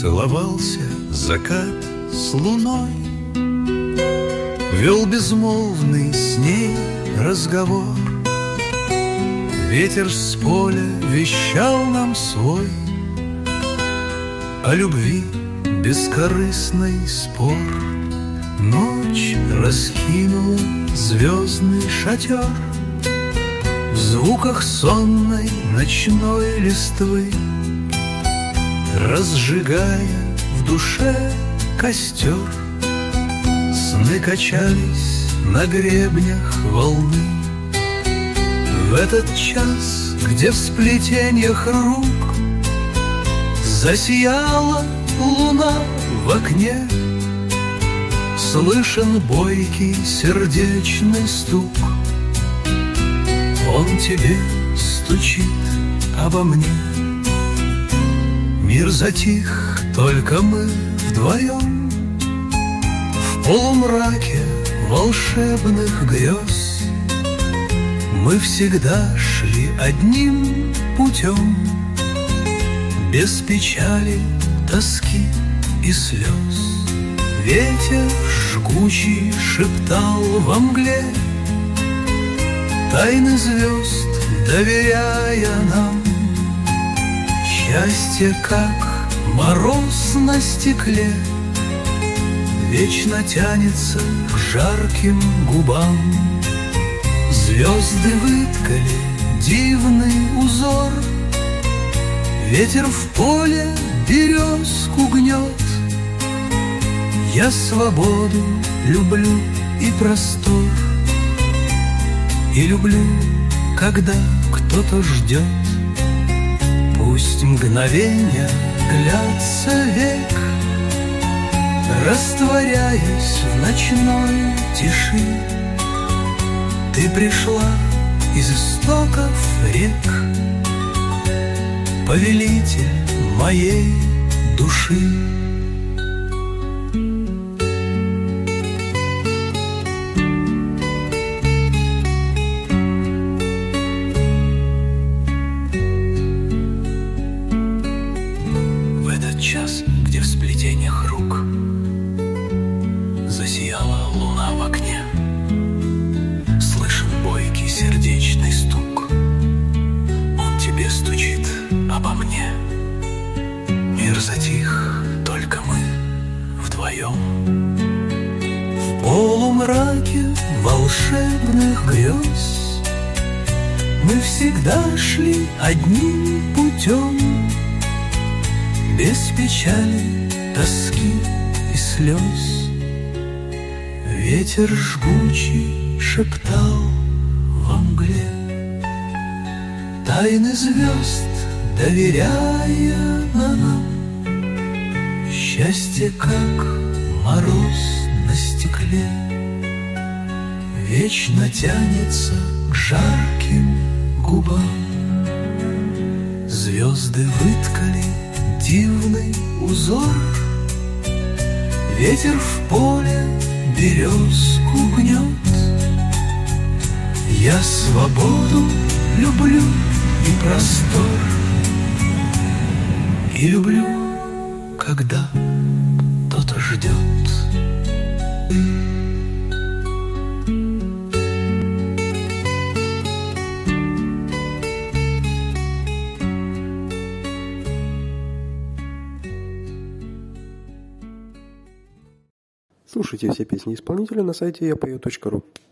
Целовался закат с луной, вел безмолвный с ней разговор. Ветер с поля вещал нам свой о любви бескорыстный спор. Ночь раскинула звездный шатер в звуках сонной ночной листвы, разжигая в душе костер. Сны качались на гребнях волны. В этот час, где в сплетениях рук засияла луна в окне, слышен бойкий сердечный стук. Он тебе стучит обо мне. Мир затих, только мы вдвоем в полумраке волшебных грез. Мы всегда шли одним путем, без печали, тоски и слез. Ветер жгучий шептал во мгле тайны звезд, доверяя нам. Счастье, как мороз на стекле, вечно тянется к жарким губам. Звезды выткали дивный узор, ветер в поле березку гнет. Я свободу люблю и простор, и люблю, когда кто-то ждет. Пусть мгновенья длятся век, растворяясь в ночной тиши. Ты пришла из истоков рек, повелитель моей души. В этот час, где в сплетениях рук засияла луна в окне, слышен бойкий сердечный стук. Он тебе стучит обо мне. Мир затих, только мы вдвоем в полумраке волшебных грез. Мы всегда шли одним путем, без печали, тоски и слез. Ветер жгучий шептал во мгле тайны звезд, доверяя нам. Счастье, как мороз на стекле, вечно тянется к жарким губам. Звезды выткали дивный узор, ветер в поле березку гнет. Я свободу люблю и простор, и люблю, когда кто-то ждет. Слушайте все песни исполнителя на сайте yapою.ru.